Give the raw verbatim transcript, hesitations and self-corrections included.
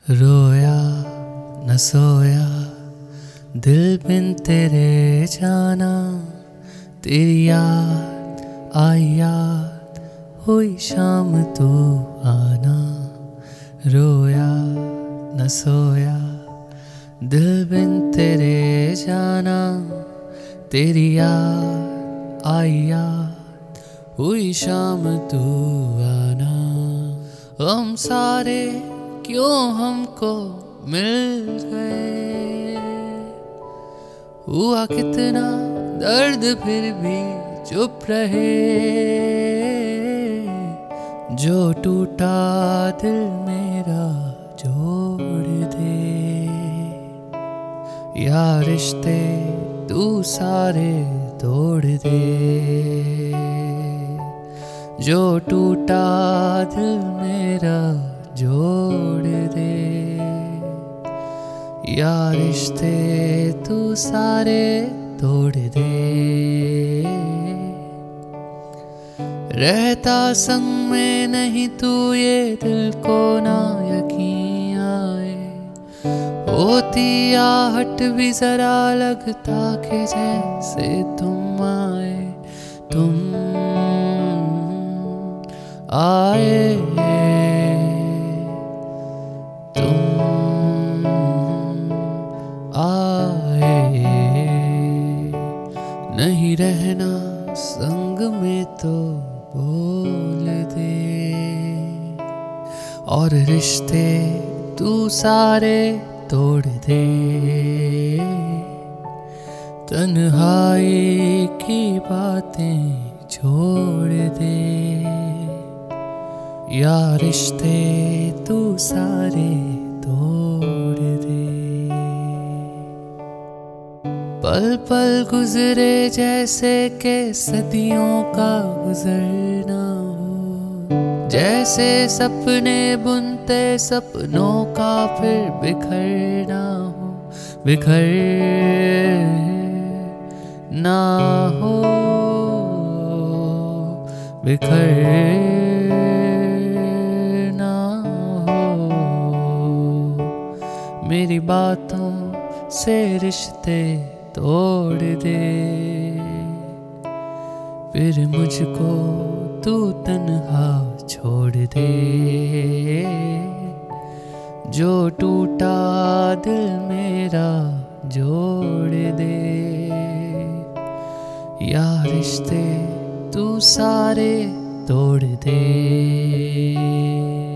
रोया न सोया दिल बिन तेरे जाना, तेरी याद आई याद हुई शाम तू आना। रोया न सोया दिल बिन तेरे जाना, तेरी याद आई याद हुई शाम तू आना। हम सारे क्यों हमको मिल गए, हुआ कितना दर्द फिर भी चुप रहे। जो टूटा दिल मेरा जोड़ दे, या रिश्ते तू सारे तोड़ दे। जो टूटा दिल मेरा जोड़ दे, या रिश्ते तू सारे तोड़ दे। रहता संग में नहीं तू ये दिल को ना यकीन आए, होती आहट भी जरा लगता के जैसे तुम आए। तुम आए, तुम आए, नहीं रहना संग में तो बोल दे। और रिश्ते तू सारे तोड़ दे, तन्हाई की बातें छोड़ दे। या रिश्ते तू सारे तोड़ दे। पल पल गुजरे जैसे के सदियों का गुजरना हो, जैसे सपने बुनते सपनों का फिर बिखरना हो। बिखर ना हो, बिखर ना हो। मेरी बातों से रिश्ते तोड़ दे, फिर मुझको तू तन्हा छोड़ दे। जो टूटा दिल मेरा जोड़ दे, या रिश्ते तू सारे तोड़ दे।